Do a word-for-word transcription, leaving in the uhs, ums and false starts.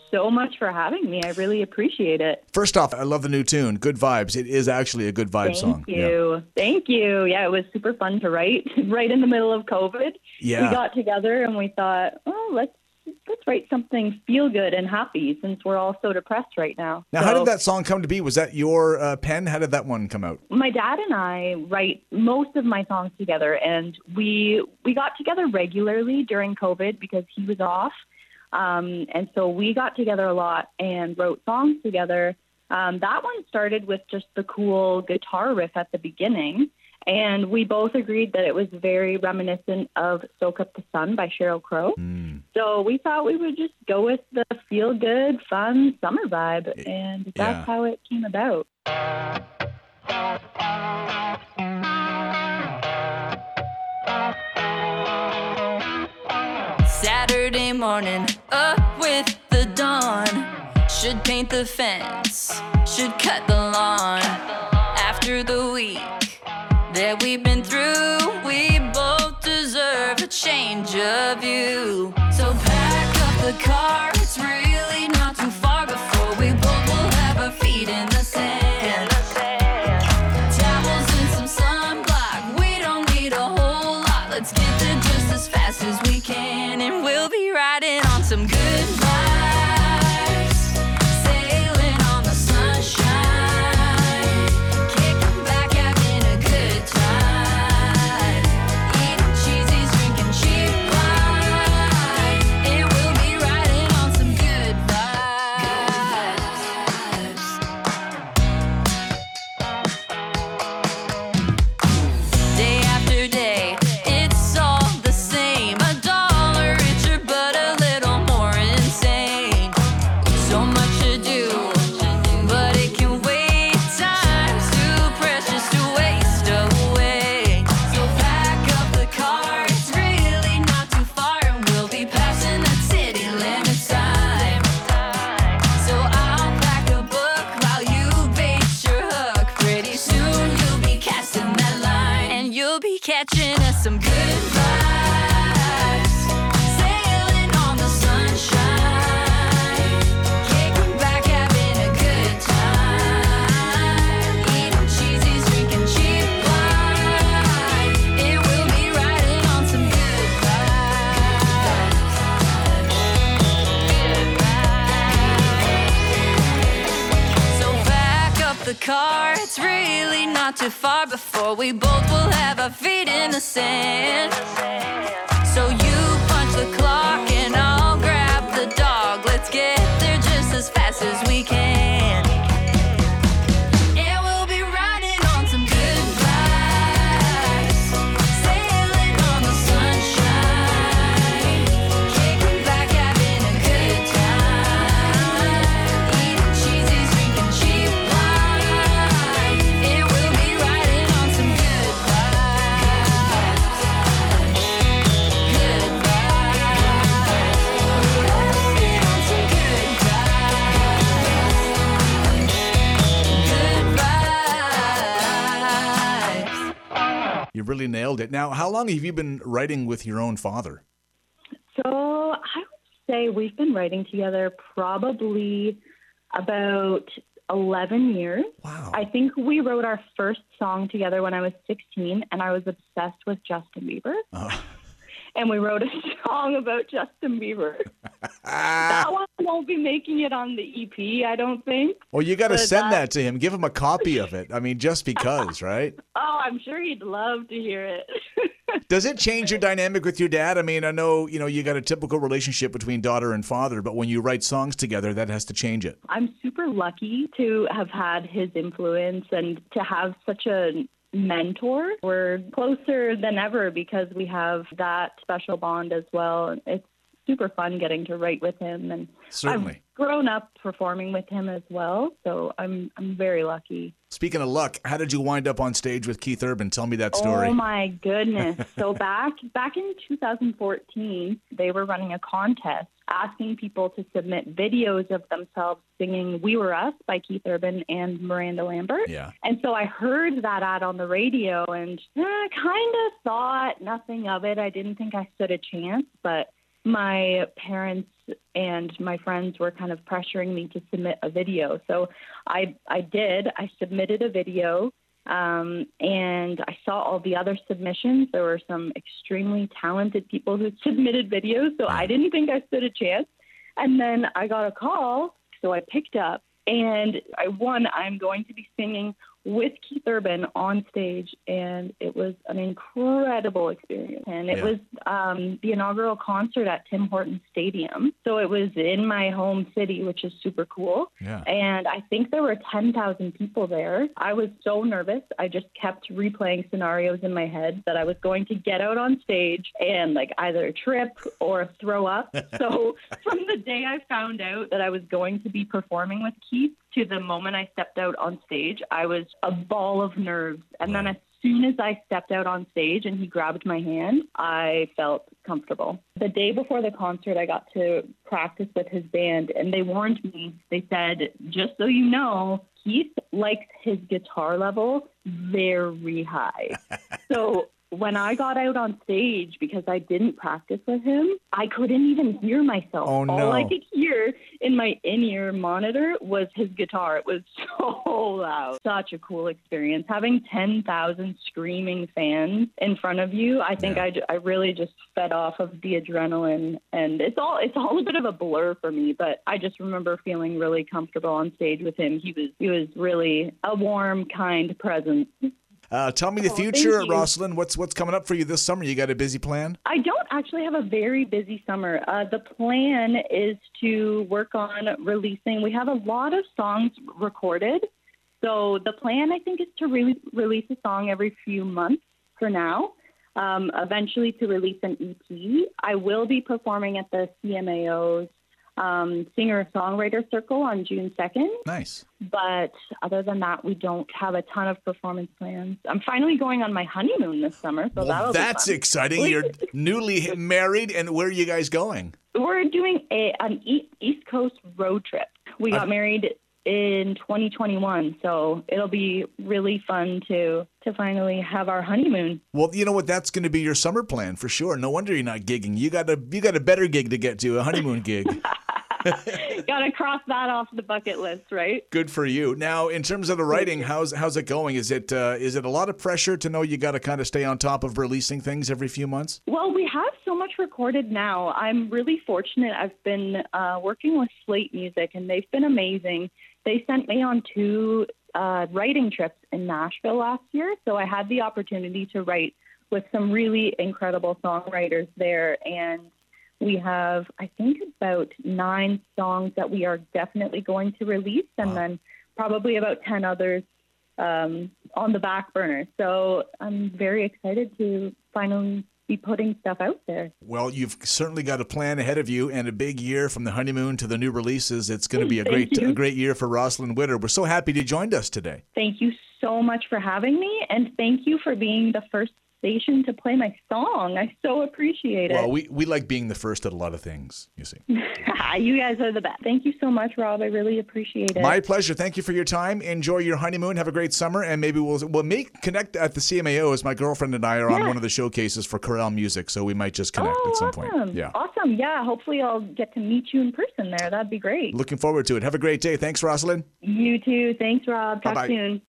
so much for having me. I really appreciate it. First off, I love the new tune, Good Vibes. It is actually a good vibe Thank song. Thank you. Yeah. Thank you. Yeah, it was super fun to write right in the middle of COVID. Yeah. We got together and we thought, oh, let's let's write something feel good and happy since we're all so depressed right now. Now, so, how did that song come to be? Was that your uh, pen? How did that one come out? My dad and I write most of my songs together, and we we got together regularly during COVID because he was off. Um, and so we got together a lot and wrote songs together. Um, that one started with just the cool guitar riff at the beginning. And we both agreed that it was very reminiscent of Soak Up the Sun by Sheryl Crow. Mm. So we thought we would just go with the feel-good, fun summer vibe. And that's yeah. how it came about. Saturday morning, up with the dawn. Should paint the fence, should cut the lawn. After the week that we've been through, we both deserve a change of view. So pack up the car, it's really not too far before we both will have our feet in the sand. Towels and some sunblock, we don't need a whole lot. Let's get there just as fast as we can, and we'll be riding on some good vibes, sailing on the sunshine, kicking back, having a good time, eating cheesies, drinking cheap wine, and we'll be riding on some good vibes. Day after day, it's all the same, a dollar richer but a little more insane. So much to do, but it can wait. Time's too precious to waste away. So pack up the car, it's really not too far, and we'll be passing that city limit time. So I'll pack a book while you bait your hook. Pretty soon you'll be casting that line, and you'll be catching us some good vibes, sailing on the sunshine, kicking back, having a good time, eating cheesies, drinking cheap wine, and we'll be riding on some good vibes. Good vibes. So back up the car, it's really not too far before we both will have our feet in the sand. So you punch the clock and I'll grab the dog. Let's get there just as fast as we can, and we'll be riding on some good vibes, sailing on the sunshine, kicking back, having a good time, eating cheesies, drinking cheap wine, and we'll be riding on some good vibes. Good vibes. Riding on some good vibes. Good vibes. You really nailed it. Now, how long have you been writing with your own father? So I would say we've been writing together probably about eleven years. Wow. I think we wrote our first song together when I was sixteen, and I was obsessed with Justin Bieber. Oh. And we wrote a song about Justin Bieber. That one won't be making it on the E P, I don't think. Well, you got to But send that- that to him. Give him a copy of it. I mean, just because, right? Oh, I'm sure he'd love to hear it. Does it change your dynamic with your dad? I mean, I know, you know, you got a typical relationship between daughter and father, but when you write songs together, that has to change it. I'm super lucky to have had his influence and to have such a mentor. We're closer than ever because we have that special bond as well. It's super fun getting to write with him, and Certainly. I've grown up performing with him as well, so I'm I'm very lucky. Speaking of luck, how did you wind up on stage with Keith Urban? Tell me that story. Oh my goodness. So back back in two thousand fourteen, they were running a contest asking people to submit videos of themselves singing We Were Us by Keith Urban and Miranda Lambert. Yeah. And so I heard that ad on the radio and I kind of thought nothing of it. I didn't think I stood a chance, but my parents and my friends were kind of pressuring me to submit a video. So I I did. I submitted a video, um, and I saw all the other submissions. There were some extremely talented people who submitted videos, so I didn't think I stood a chance. And then I got a call, so I picked up, and I won. I'm going to be singing with Keith Urban on stage, and it was an incredible experience. And it Yeah. was um, the inaugural concert at Tim Hortons Stadium. So it was in my home city, which is super cool. Yeah. And I think there were ten thousand people there. I was so nervous. I just kept replaying scenarios in my head that I was going to get out on stage and like either trip or throw up. So from the day I found out that I was going to be performing with Keith to the moment I stepped out on stage, I was a ball of nerves. And then as soon as I stepped out on stage and he grabbed my hand, I felt comfortable. The day before the concert, I got to practice with his band, and they warned me. They said, just so you know, Keith likes his guitar level very high. So when I got out on stage, because I didn't practice with him, I couldn't even hear myself. Oh, no. All I could hear in my in-ear monitor was his guitar. It was so loud. Such a cool experience. Having ten thousand screaming fans in front of you, I think Yeah. I, j- I really just fed off of the adrenaline. And it's all it's all a bit of a blur for me, but I just remember feeling really comfortable on stage with him. He was, he was really a warm, kind presence. Uh, tell me the Oh, thank future, you. Rosalind. What's what's coming up for you this summer? You got a busy plan? I don't actually have a very busy summer. Uh, the plan is to work on releasing. We have a lot of songs recorded. So the plan, I think, is to re- release a song every few months for now, um, eventually to release an E P. I will be performing at the C M A O's um, Singer-Songwriter Circle on June second. Nice. But other than that, we don't have a ton of performance plans. I'm finally going on my honeymoon this summer, so Well, that'll that's be fun. exciting. You're newly married, and where are you guys going? We're doing a, an East, East Coast road trip. We got Uh, married in twenty twenty-one, so it'll be really fun to to finally have our honeymoon. Well, you know what? That's going to be your summer plan for sure. No wonder you're not gigging. You got a you got a better gig to get to, a honeymoon gig. Got to cross that off the bucket list, right? Good for you. Now, in terms of the writing, how's how's it going? Is it uh, is it a lot of pressure to know you got to kind of stay on top of releasing things every few months? Well, we have so much recorded now. I'm really fortunate. I've been uh, working with Slate Music, and they've been amazing. They sent me on two uh, writing trips in Nashville last year, so I had the opportunity to write with some really incredible songwriters there, and we have, I think, about nine songs that we are definitely going to release, and Wow. then probably about ten others um, on the back burner. So I'm very excited to finally be putting stuff out there. Well, you've certainly got a plan ahead of you and a big year from the honeymoon to the new releases. It's going to be a Thank great you. a great year for Rosalind Witter. We're so happy you joined us today. Thank you so much for having me, and thank you for being the first station to play my song. I so appreciate it. Well, we, we like being the first at a lot of things, you see. You guys are the best. Thank you so much, Rob. I really appreciate it. My pleasure. Thank you for your time. Enjoy your honeymoon. Have a great summer, and maybe we'll we'll make connect at the C M A O. As my girlfriend and I are on Yeah. one of the showcases for Corel Music, so we might just connect oh, at some awesome. point. Yeah. Awesome. Yeah. Hopefully I'll get to meet you in person there. That'd be great. Looking forward to it. Have a great day. Thanks, Rosalind. You too. Thanks, Rob. Talk Bye-bye. soon.